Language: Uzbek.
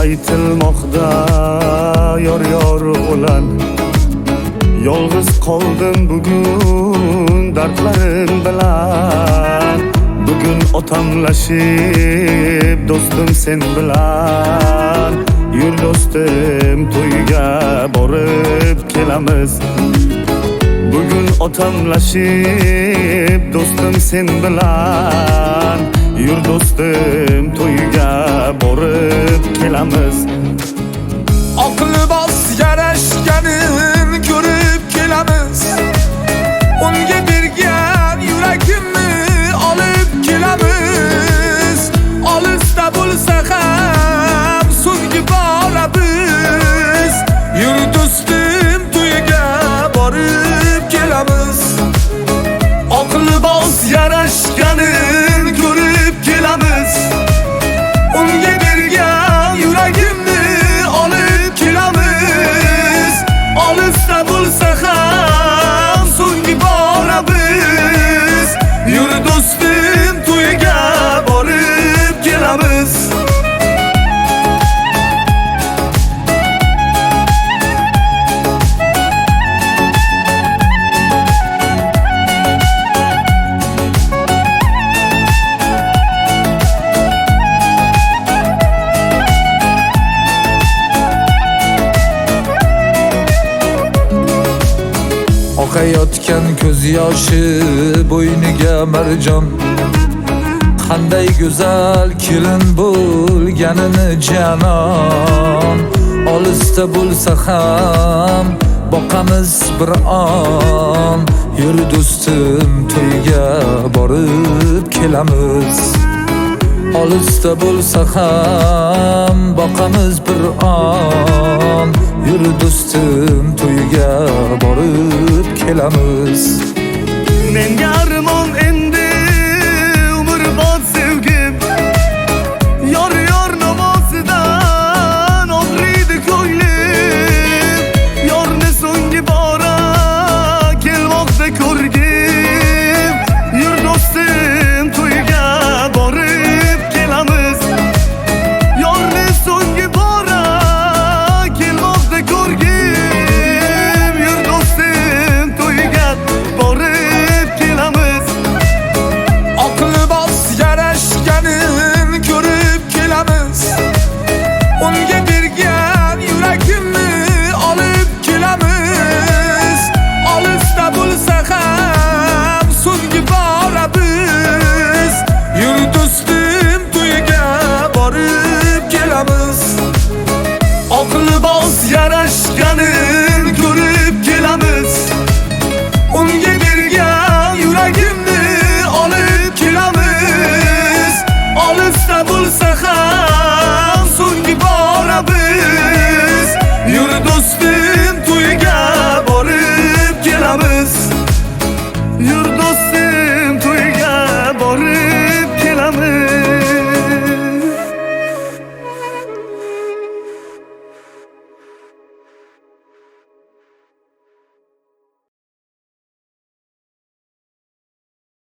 aytilmoqda yor o'lan. Yolg'iz qoldim bugun dardlarim bilan. Bugun otamlashib do'stim sen bilan. Yur do'stim to'yga borib kelamiz. Bugun otamlashib do'stim sen bilan. Yur do'stim to'yga borib kelamiz. Aqli bos yarashganin ko'rib kelamiz. Unga bergan yuragimni olib kelamiz. Olisda bo'lsa ham so'nggi boramiz. Yur do'stim to'yiga borib kelamiz. Aqli bos yarashganin ko'rib kelamiz. Unga bergan yuragimni olib kelamiz. Olisda bo'lsa ham so'nggi boramiz. Yur do'stim to'yiga borib kelamiz. Oqayotgan ko'z yoshi bo'yniga marjon. Qanday go'zal kelin bo'lganini janon. Olisda bo'lsa ham boqamiz bir on. Yur do'stim to'yga borib kelamiz. Olisda bo'lsa ham boqamiz bir on. Yur do'stim to'yga borib kelamiz. Men yarim